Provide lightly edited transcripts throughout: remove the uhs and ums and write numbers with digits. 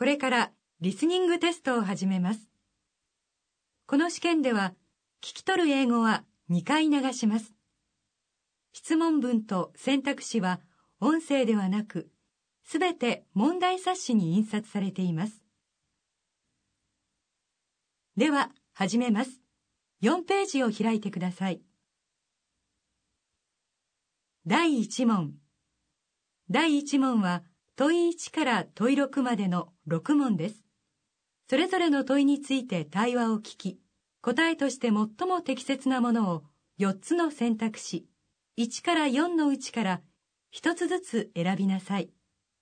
これからリスニングテストを始めます。この試験では、聞き取る英語は2回流します。質問文と選択肢は音声ではなく、すべて問題冊子に印刷されています。では、始めます。4ページを開いてください。第1問。第1問は問い1から問い6までの6問です。それぞれの問いについて対話を聞き、答えとして最も適切なものを4つの選択肢、1から4のうちから1つずつ選びなさい。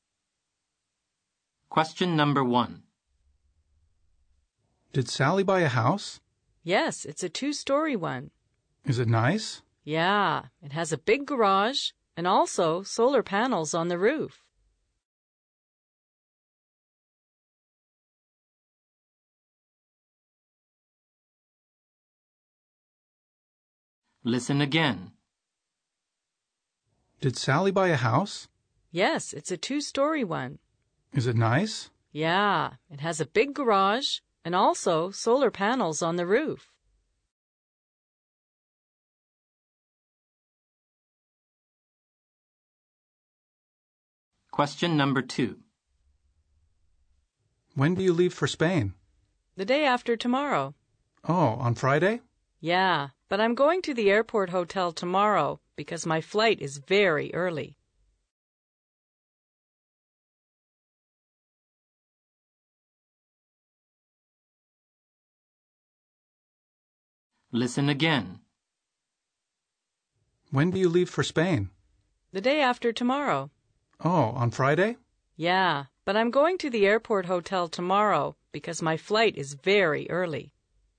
Question number 1. Did Sally buy a house? Yes, it's a two-story one. Is it nice? Yeah, it has a big garage and also solar panels on the roof. Listen again. Did Sally buy a house? Yes, it's a two-story one. Is it nice? Yeah, it has a big garage and also solar panels on the roof. Question number 2. When do you leave for Spain? The day after tomorrow. Oh, on Friday? Yeah, but I'm going to the airport hotel tomorrow because my flight is very early. Listen again. When do you leave for Spain? The day after tomorrow. Oh, on Friday? Yeah, but I'm going to the airport hotel tomorrow because my flight is very early.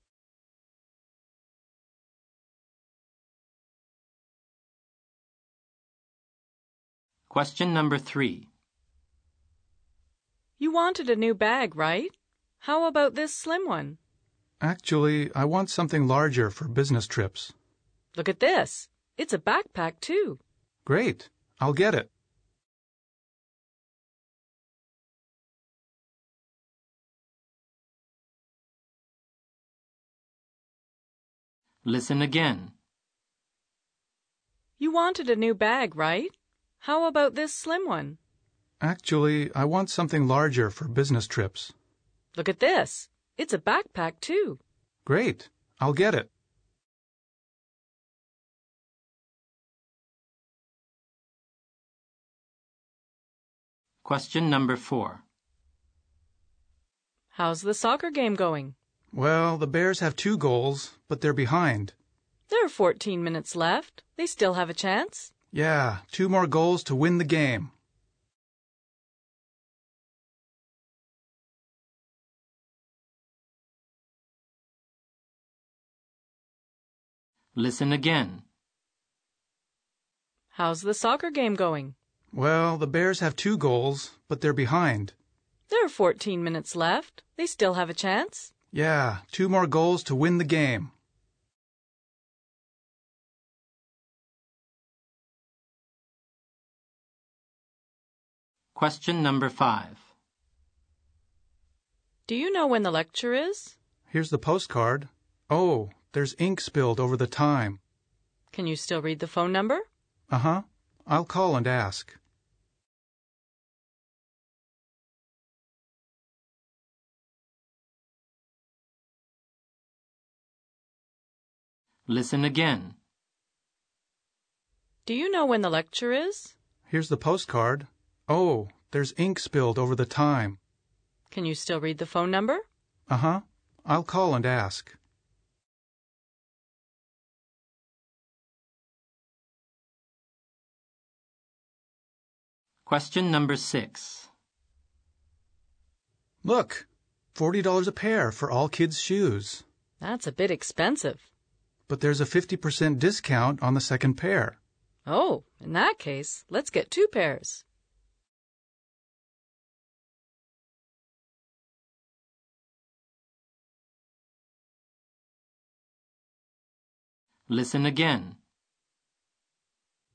Question number 3. You wanted a new bag, right? How about this slim one? Actually, I want something larger for business trips. Look at this. It's a backpack, too. Great. I'll get it. Listen again. You wanted a new bag, right? How about this slim one? Actually, I want something larger for business trips. Look at this. It's a backpack, too. Great. I'll get it. Question number 4. How's the soccer game going? Well, the Bears have 2 goals, but they're behind. There are 14 minutes left. They still have a chance. Yeah, 2 more goals to win the game. Listen again. How's the soccer game going? Well, the Bears have 2 goals, but they're behind. There are 14 minutes left. They still have a chance. Yeah, 2 more goals to win the game. Question number 5. Do you know when the lecture is? Here's the postcard. Oh, there's ink spilled over the time. Can you still read the phone number? Uh-huh. I'll call and ask. Listen again. Do you know when the lecture is? Here's the postcard. Oh, there's ink spilled over the time. Can you still read the phone number? Uh-huh. I'll call and ask. Question number 6. Look, $40 a pair for all kids' shoes. That's a bit expensive. But there's a 50% discount on the second pair. Oh, in that case, let's get 2 pairs. Listen again.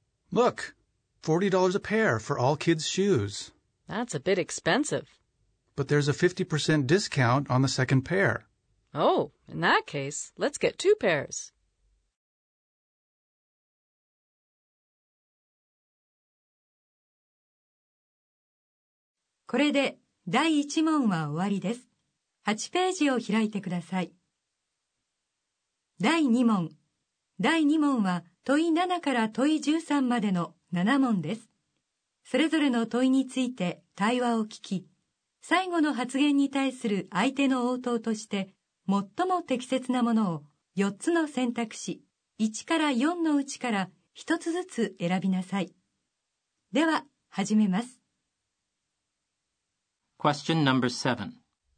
Look, $40 a pair for all kids' shoes. That's a bit expensive. but there's a 50% discount on the second pair. Oh, in that case, let's get 2 pairs. これで第1問は終わりです。8ページを開いてください。第2問。第2問は問い7から問い13までの7問です。それぞれの問いについて対話を聞き、最後の発言に対する相手の応答として最も適切なものを4つの選択肢1から4のうちから1つずつ選びなさい。では、始めます。 Question number 7.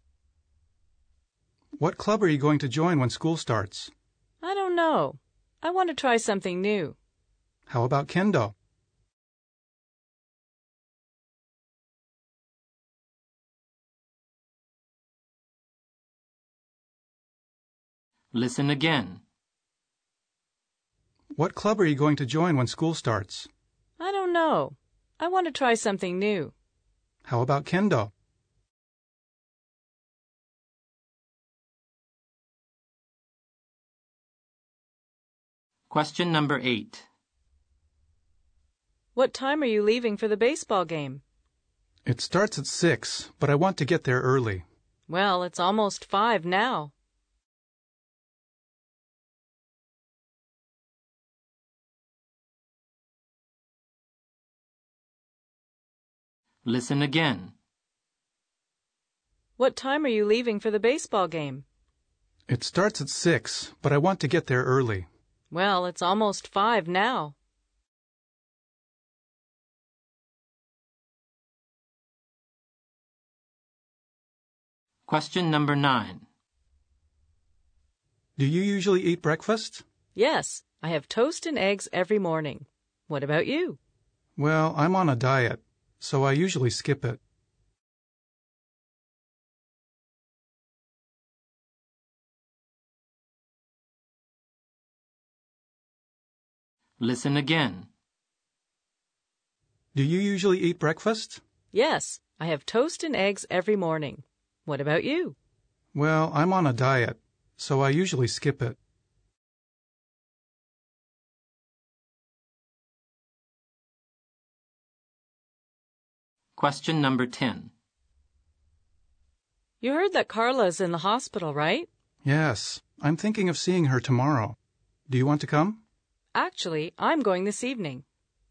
What club are you going to join when school starts? I don't know. I want to try something new. How about kendo? Listen again. What club are you going to join when school starts? I don't know. I want to try something new. How about kendo? Question number 8. What time are you leaving for the baseball game? It starts at 6, but I want to get there early. Well, it's almost 5 now. Listen again. What time are you leaving for the baseball game? It starts at 6, but I want to get there early. Well, it's almost 5 now. Question number 9. Do you usually eat breakfast? Yes, I have toast and eggs every morning. What about you? Well, I'm on a diet, so I usually skip it. Listen again. Do you usually eat breakfast? Yes, I have toast and eggs every morning. What about you? Well, I'm on a diet, so I usually skip it. Question number 10. You heard that Carla's in the hospital, right? Yes, I'm thinking of seeing her tomorrow. Do you want to come? Actually, I'm going this evening.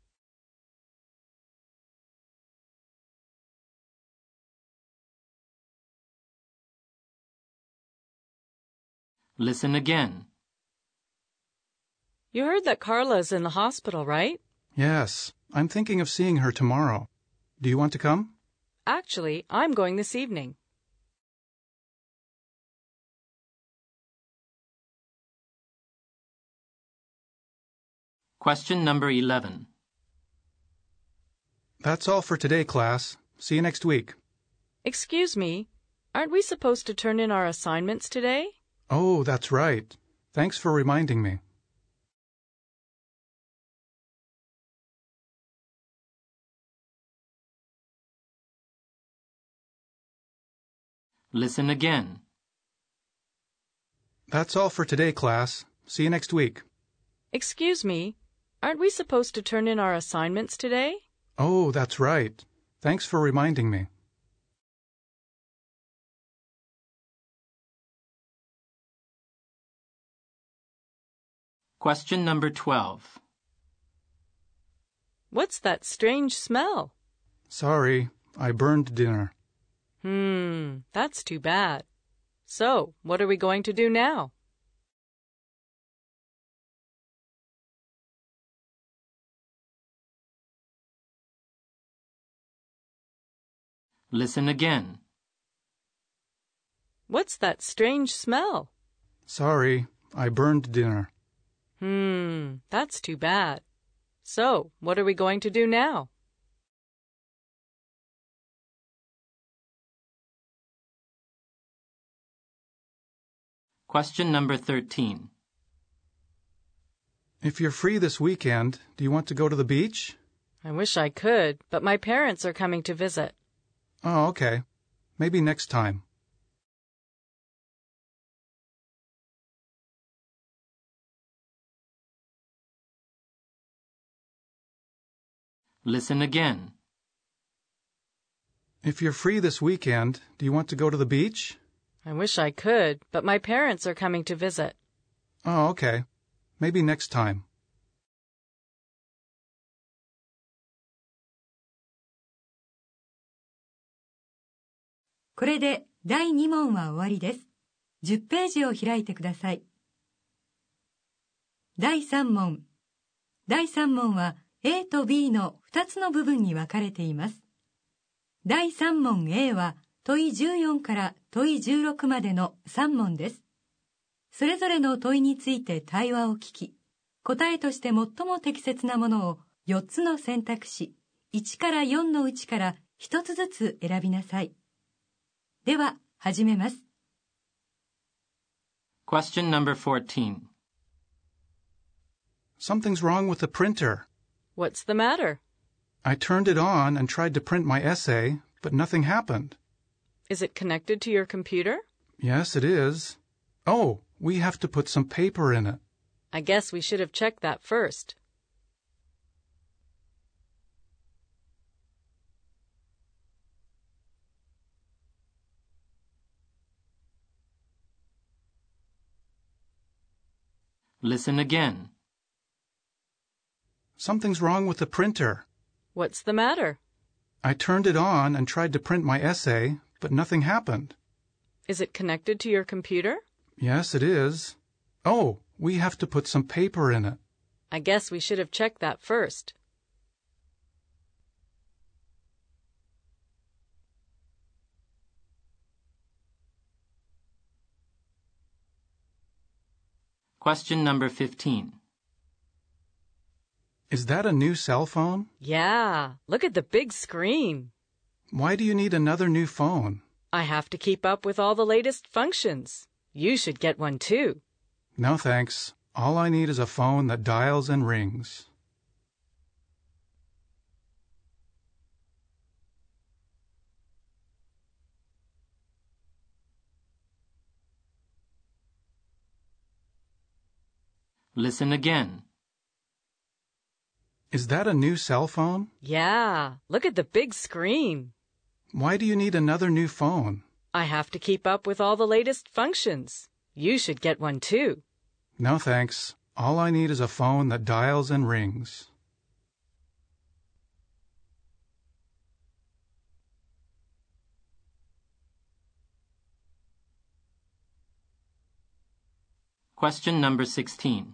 Listen again. You heard that Carla's in the hospital, right? Yes, I'm thinking of seeing her tomorrow. Do you want to come? Actually, I'm going this evening. Question number 11. That's all for today, class. See you next week. Excuse me, aren't we supposed to turn in our assignments today? Oh, that's right. Thanks for reminding me. Listen again. That's all for today, class. See you next week. Excuse me, aren't we supposed to turn in our assignments today? Oh, that's right. Thanks for reminding me. Question number 12. What's that strange smell? Sorry, I burned dinner. That's too bad. So, what are we going to do now? Listen again. What's that strange smell? Sorry, I burned dinner. That's too bad. So, what are we going to do now? Question number 13. If you're free this weekend, do you want to go to the beach? I wish I could, but my parents are coming to visit. Oh, okay. Maybe next time. Listen again. If you're free this weekend, do you want to go to the beach? I wish I could, but my parents are coming to visit. Oh, okay. Maybe next time. これで第2問は終わりです。10ページを開いてください。第3問。第3問は A と B の2つの部分に分かれています。第3問 A は問い14から問い16までの3問です。それぞれの問いについて対話を聞き、答えとして最も適切なものを4つの選択肢、1から4のうちから1つずつ選びなさい。では、始めます。 Question number 14. Something's wrong with the printer. What's the matter? I turned it on and tried to print my essay, but nothing happened. Is it connected to your computer? Yes, it is. Oh, we have to put some paper in it. I guess we should have checked that first. Listen again. Something's wrong with the printer. What's the matter? I turned it on and tried to print my essay, but nothing happened. Is it connected to your computer? Yes, it is. Oh, we have to put some paper in it. I guess we should have checked that first. Question number 15. Is that a new cell phone? Yeah, look at the big screen. Why do you need another new phone? I have to keep up with all the latest functions. You should get one too. No, thanks. All I need is a phone that dials and rings. Listen again. Is that a new cell phone? Yeah, look at the big screen. Why do you need another new phone? I have to keep up with all the latest functions. You should get one too. No, thanks. All I need is a phone that dials and rings. Question number 16.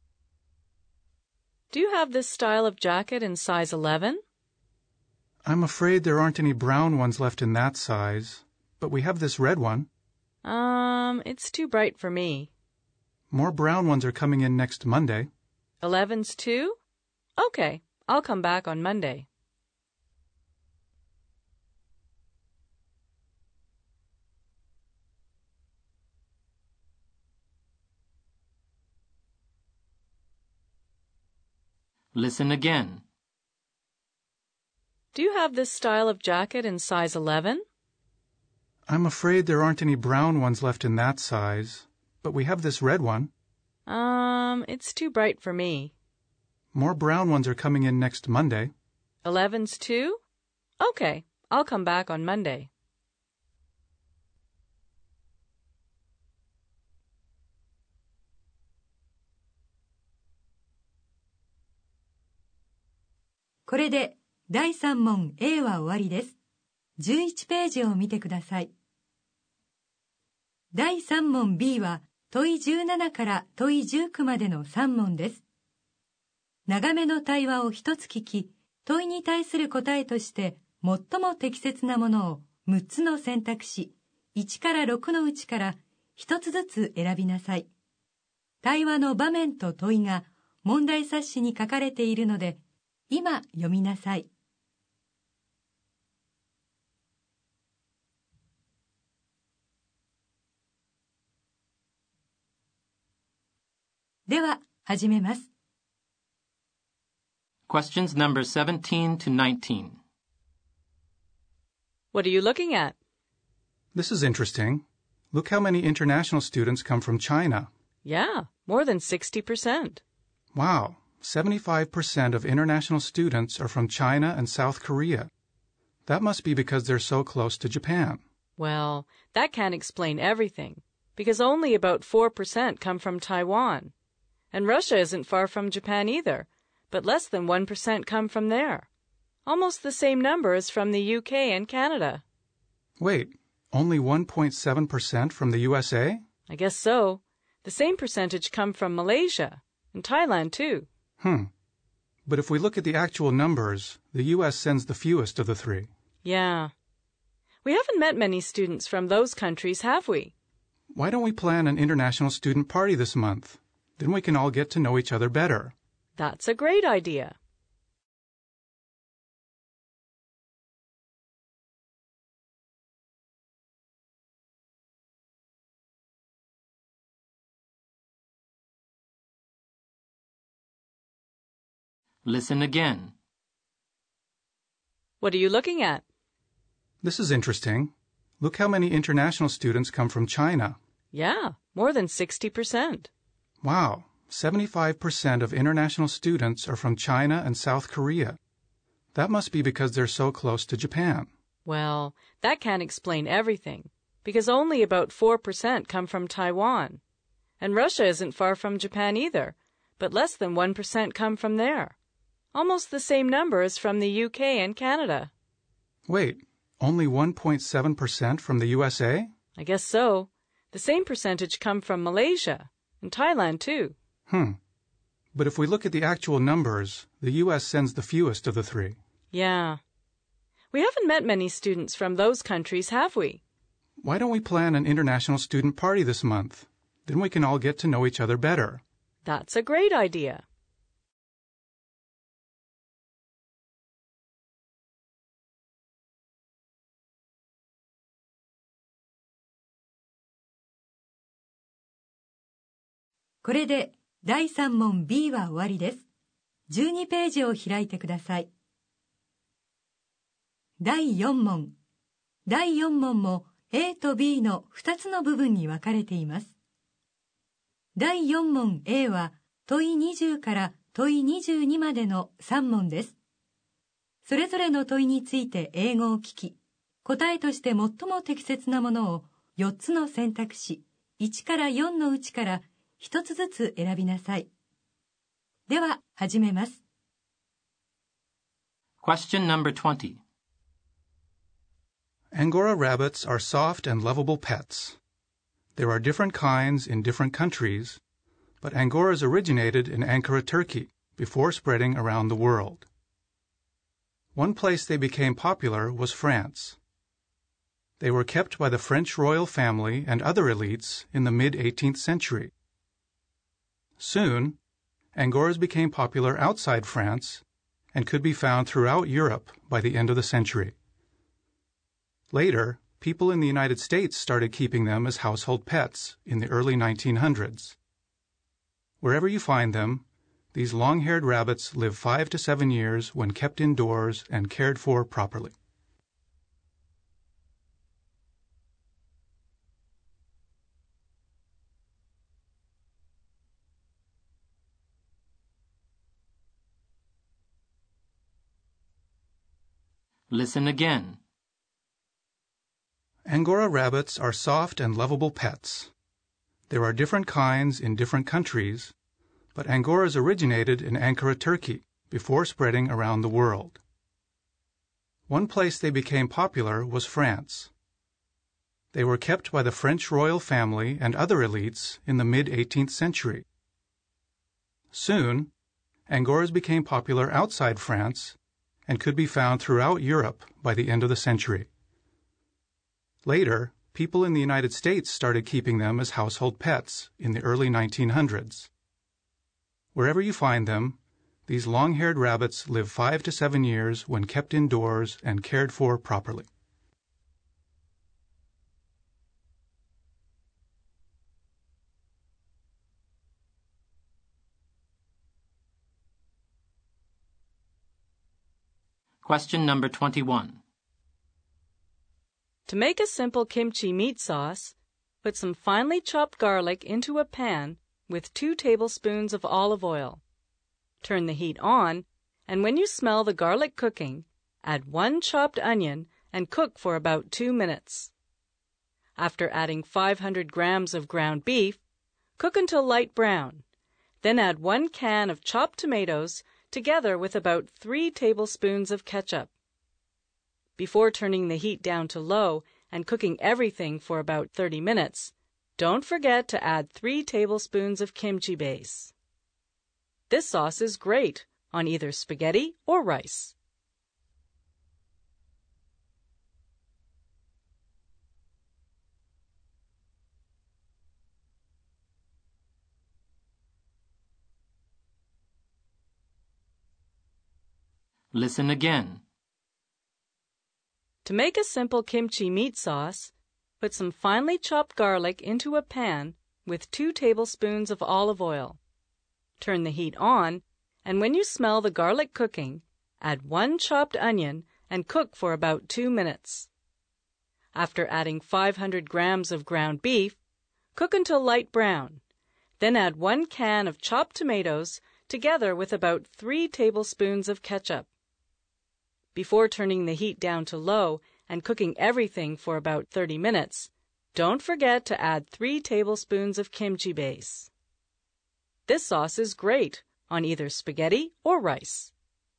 Do you have this style of jacket in size 11? I'm afraid there aren't any brown ones left in that size, but we have this red one. It's too bright for me. More brown ones are coming in next Monday. 11's too? Okay, I'll come back on Monday. Listen again. Do you have this style of jacket in size 11? I'm afraid there aren't any brown ones left in that size, but we have this red one. It's too bright for me. More brown ones are coming in next Monday. 11's too? Okay, I'll come back on Monday. 「これで第3問 A は終わりです。11ページを見てください。第3問 B は問い17から問い19までの3問です。長めの対話を一つ聞き、問いに対する答えとして最も適切なものを6つの選択肢、1から6のうちから1つずつ選びなさい。対話の場面と問いが問題冊子に書かれているので、今読みなさい。では、始めます。 Questions number 17 to 19. What are you looking at? This is interesting. Look how many international students come from China. Yeah, more than 60%. Wow, 75% of international students are from China and South Korea. That must be because they're so close to Japan. Well, that can't explain everything, because only about 4% come from Taiwan. And Russia isn't far from Japan either, but less than 1% come from there. Almost the same number as from the UK and Canada. Wait, only 1.7% from the USA? I guess so. The same percentage come from Malaysia, and Thailand too. But if we look at the actual numbers, the U.S. sends the fewest of the three. Yeah. We haven't met many students from those countries, have we? Why don't we plan an international student party this month? Then we can all get to know each other better. That's a great idea. Listen again. What are you looking at? This is interesting. Look how many international students come from China. Yeah, more than 60%. Wow, 75% of international students are from China and South Korea. That must be because they're so close to Japan. Well, that can't explain everything, because only about 4% come from Taiwan. And Russia isn't far from Japan either, but less than 1% come from there. Almost the same number as from the UK and Canada. Wait, only 1.7% from the USA? I guess so. The same percentage come from Malaysia, and Thailand too. But if we look at the actual numbers, the U.S. sends the fewest of the three. Yeah. We haven't met many students from those countries, have we? Why don't we plan an international student party this month? Then we can all get to know each other better. That's a great idea. これで第3問 B は終わりです。12ページを開いてください。第4問。第4問も A と B の2つの部分に分かれています。第4問 A は問い20から問い22までの3問です。それぞれの問いについて英語を聞き、答えとして最も適切なものを4つの選択肢1から4のうちから1つずつ選びなさい。では、始めます。 Question number 20. Angora rabbits are soft and lovable pets. There are different kinds in different countries, but Angoras originated in Ankara, Turkey, before spreading around the world. One place they became popular was France. They were kept by the French royal family and other elites in the mid-18th century. Soon, Angoras became popular outside France and could be found throughout Europe by the end of the century. Later, people in the United States started keeping them as household pets in the early 1900s. Wherever you find them, these long-haired rabbits live 5 to 7 years when kept indoors and cared for properly. Listen again. Angora rabbits are soft and lovable pets. There are different kinds in different countries, but Angoras originated in Ankara, Turkey, before spreading around the world. One place they became popular was France. They were kept by the French royal family and other elites in the mid-18th century. Soon, Angoras became popular outside France and could be found throughout Europe by the end of the century. Later, people in the United States started keeping them as household pets in the early 1900s. Wherever you find them, these long-haired rabbits live 5 to 7 years when kept indoors and cared for properly. Question number 21. To make a simple kimchi meat sauce, put some finely chopped garlic into a pan with 2 tablespoons of olive oil. Turn the heat on, and when you smell the garlic cooking, add 1 chopped onion and cook for about 2 minutes. After adding 500 grams of ground beef, cook until light brown. Then add 1 can of chopped tomatoes together with about 3 tablespoons of ketchup. Before turning the heat down to low and cooking everything for about 30 minutes, don't forget to add 3 tablespoons of kimchi base. This sauce is great on either spaghetti or rice. Listen again. To make a simple kimchi meat sauce, put some finely chopped garlic into a pan with 2 tablespoons of olive oil. Turn the heat on, and when you smell the garlic cooking, add 1 chopped onion and cook for about 2 minutes. After adding 500 grams of ground beef, cook until light brown. Then add 1 can of chopped tomatoes together with about 3 tablespoons of ketchup. Before turning the heat down to low and cooking everything for about 30 minutes, don't forget to add 3 tablespoons of kimchi base. This sauce is great on either spaghetti or rice.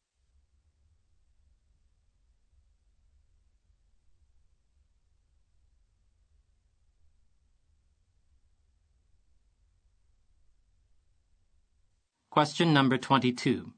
Question number 22.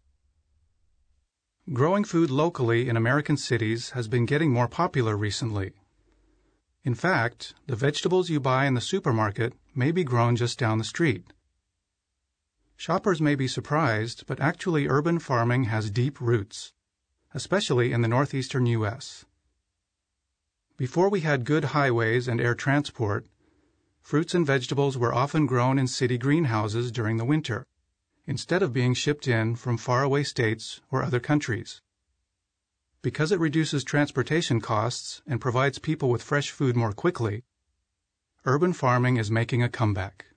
Growing food locally in American cities has been getting more popular recently. In fact, the vegetables you buy in the supermarket may be grown just down the street. Shoppers may be surprised, but actually urban farming has deep roots, especially in the northeastern U.S. Before we had good highways and air transport, fruits and vegetables were often grown in city greenhouses during the winter, instead of being shipped in from faraway states or other countries. Because it reduces transportation costs and provides people with fresh food more quickly, urban farming is making a comeback.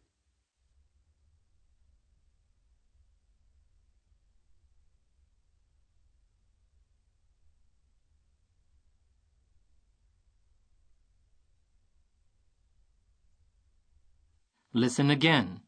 Listen again.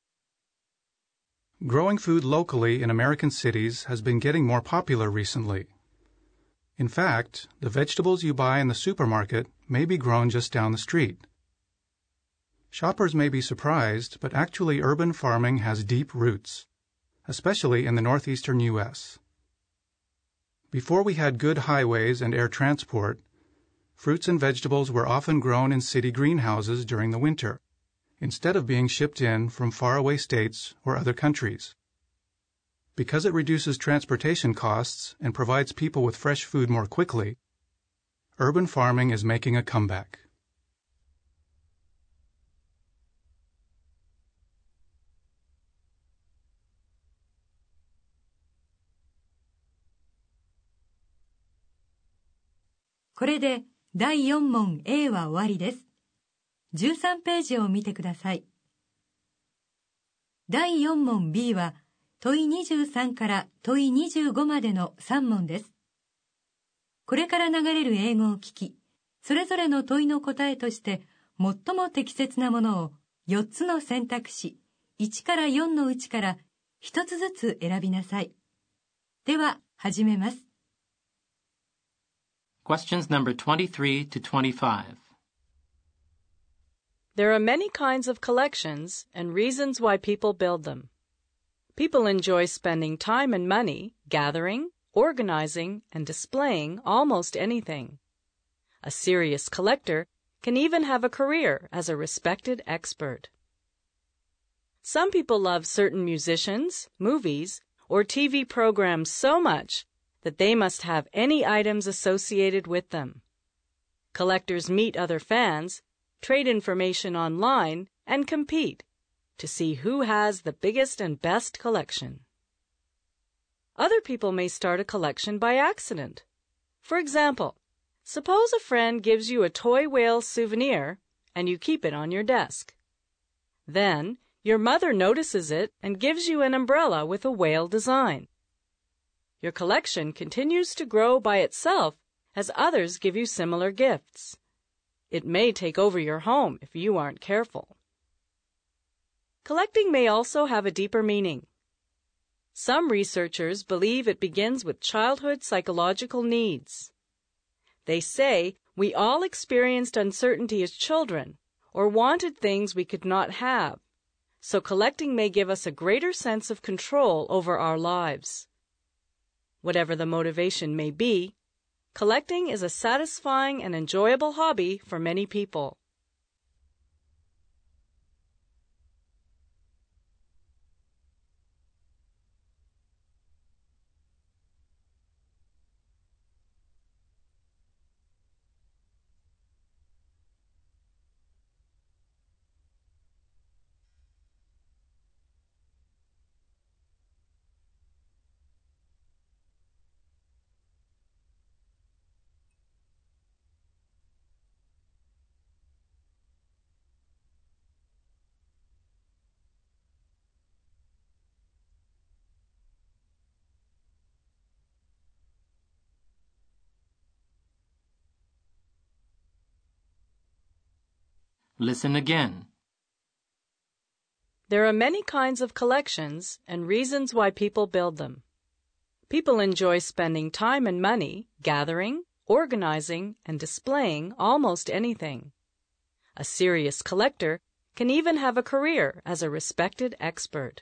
Growing food locally in American cities has been getting more popular recently. In fact, the vegetables you buy in the supermarket may be grown just down the street. Shoppers may be surprised, but actually urban farming has deep roots, especially in the northeastern U.S. Before we had good highways and air transport, fruits and vegetables were often grown in city greenhouses during the winter, instead of being shipped in from faraway states or other countries. Because it reduces transportation costs and provides people with fresh food more quickly, urban farming is making a comeback. 「これで第4問 A は終わりです。13ページを見てください。第4問 B は問い23から問い25までの3問です。これから流れる英語を聞き、それぞれの問いの答えとして最も適切なものを4つの選択肢1から4のうちから1つずつ選びなさい。では始めます。 Questions number 23 to 25. There are many kinds of collections and reasons why people build them. People enjoy spending time and money gathering, organizing, and displaying almost anything. A serious collector can even have a career as a respected expert. Some people love certain musicians, movies, or TV programs so much that they must have any items associated with them. Collectors meet other fans, trade information online, and compete to see who has the biggest and best collection. Other people may start a collection by accident. For example, Suppose a friend gives you a toy whale souvenir and you keep it on your desk. Then, your mother notices it and gives you an umbrella with a whale design. Your collection continues to grow by itself as others give you similar gifts. It may take over your home if you aren't careful. Collecting may also have a deeper meaning. Some researchers believe it begins with childhood psychological needs. They say we all experienced uncertainty as children or wanted things we could not have, so collecting may give us a greater sense of control over our lives. Whatever the motivation may be, collecting is a satisfying and enjoyable hobby for many people. Listen again. There are many kinds of collections and reasons why people build them. People enjoy spending time and money gathering, organizing, and displaying almost anything. A serious collector can even have a career as a respected expert.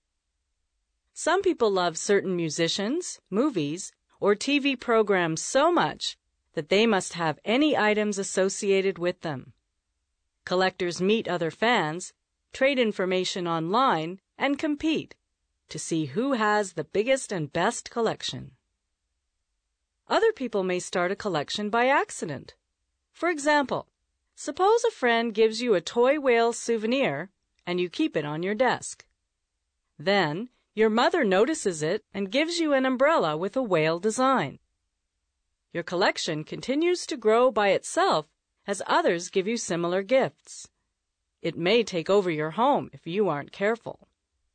Some people love certain musicians, movies, or TV programs so much that they must have any items associated with them. Collectors meet other fans, trade information online, and compete to see who has the biggest and best collection. Other people may start a collection by accident. For example, suppose a friend gives you a toy whale souvenir and you keep it on your desk. Then, your mother notices it and gives you an umbrella with a whale design. Your collection continues to grow by itself as others give you similar gifts. It may take over your home if you aren't careful.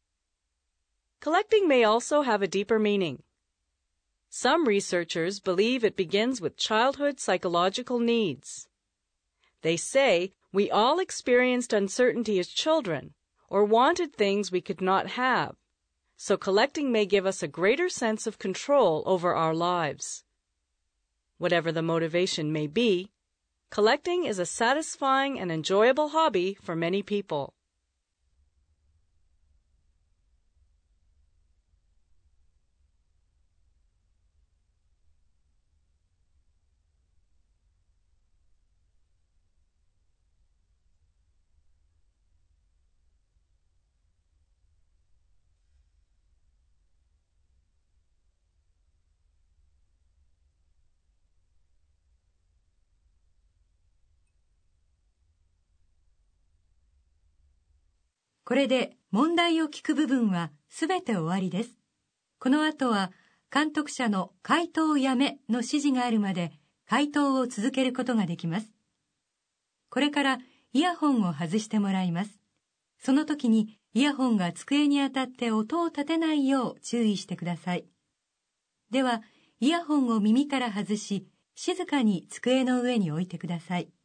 Collecting may also have a deeper meaning. Some researchers believe it begins with childhood psychological needs. They say we all experienced uncertainty as children or wanted things we could not have, so collecting may give us a greater sense of control over our lives. Whatever the motivation may be, collecting is a satisfying and enjoyable hobby for many people. これで問題を聞く部分はすべて終わりです。この後は監督者の回答をやめの指示があるまで回答を続けることができます。これからイヤホンを外してもらいます。その時にイヤホンが机に当たって音を立てないよう注意してください。では、イヤホンを耳から外し、静かに机の上に置いてください。